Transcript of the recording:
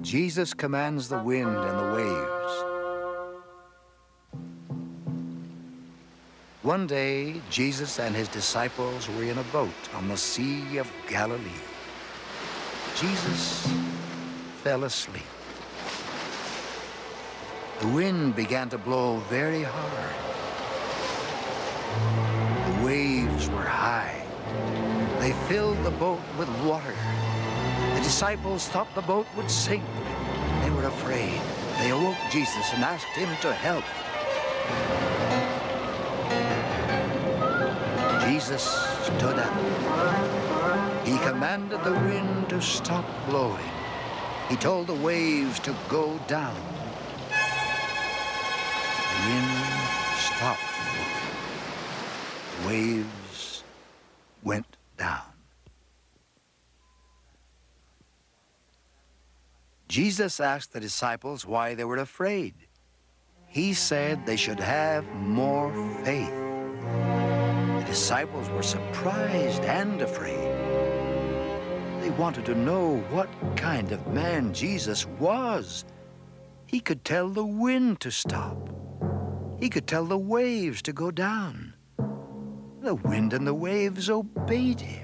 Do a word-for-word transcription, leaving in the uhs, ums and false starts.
Jesus commands the wind and the waves. One day, Jesus and his disciples were in a boat on the Sea of Galilee. Jesus fell asleep. The wind began to blow very hard. The waves were high. They filled the boat with water. The disciples thought the boat would sink. They were afraid. They awoke Jesus and asked him to help. Jesus stood up. He commanded the wind to stop blowing. He told the waves to go down. The wind stopped. The waves went down. Jesus asked the disciples why they were afraid. He said they should have more faith. The disciples were surprised and afraid. They wanted to know what kind of man Jesus was. He could tell the wind to stop. He could tell the waves to go down. The wind and the waves obeyed him.